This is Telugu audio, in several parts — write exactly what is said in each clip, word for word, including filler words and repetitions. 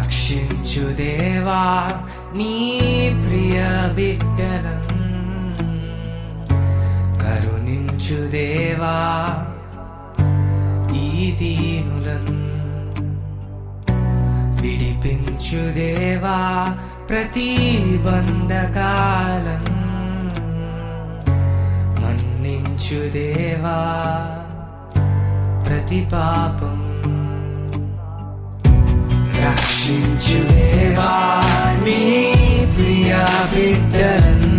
రక్షించు దేవా నీ ప్రియ బిడ్డలను, కరుణించు దేవా ఈ దీనులను, విడిపించు దేవా ప్రతి బంధకాలను, మన్నించు దేవా ప్రతి పాపం. రక్షించు దేవా నీ ప్రియ బిడ్డలను,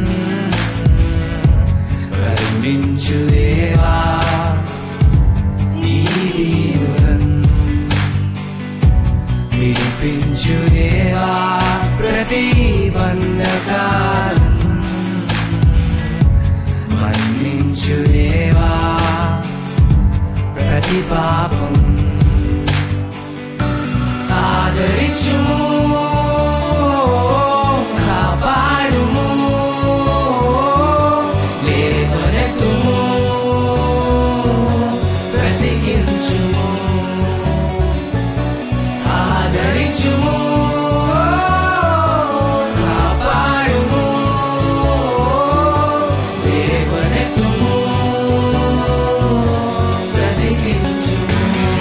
కరుణించు దేవా ఈ దీనులను, విడిపించు దేవా ప్రతి బంధకాలను, మన్నించు దేవా ప్రతి పాపం. ఆదరించుము, కాపాడుము, లేవనెత్తుము, బ్రతికించుము. ఆదరించుము, కాపాడుము, లేవనెత్తుము, బ్రతికించుము.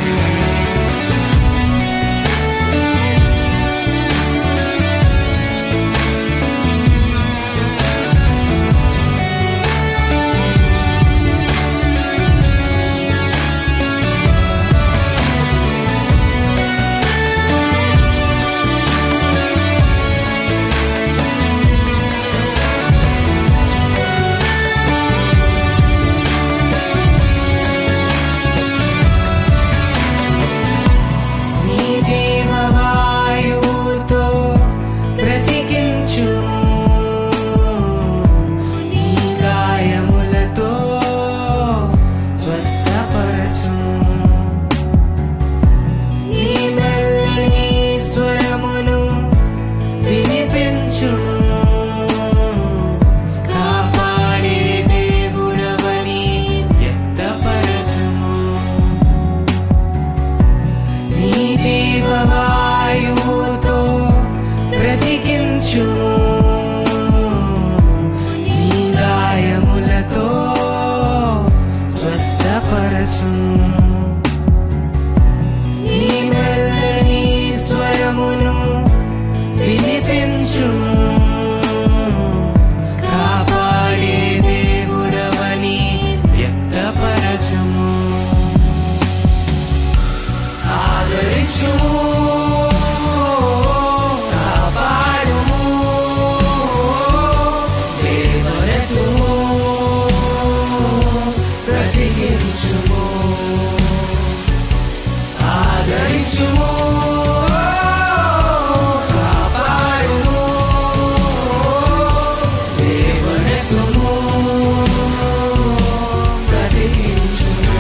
జీవవాయువుతో బ్రతికించుము, నీ గాయములతో స్వస్థపరచుము. నీ మెల్లని స్వరమును వినిపించుము, కాపాడే దేవుడవని వ్యక్తపరచుము. ఆదరించుము, కాపాడుము, లేవనెత్తుము, బ్రతికించుము. ఆదరించుము, కాపాడుము, లేవనెత్తుము, బ్రతికించుము.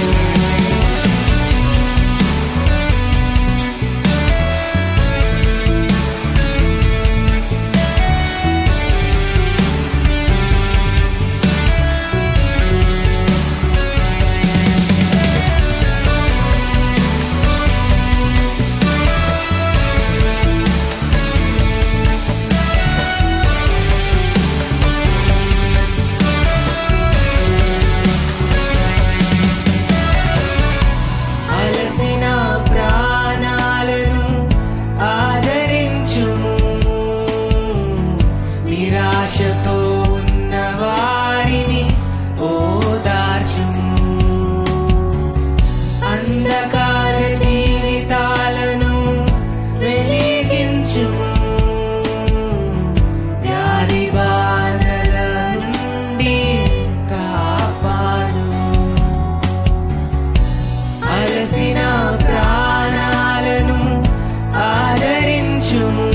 అలసిన ప్రాణాలను ఆదరించుము, నిరాశతో ఉన్న వారిని ఓదార్చుము. అంధకార జీవితాలను వెలిగించుము, వ్యాధి బాధల నుండి కాపాడుము. అలసిన ప్రాణాలను ఆదరించుము,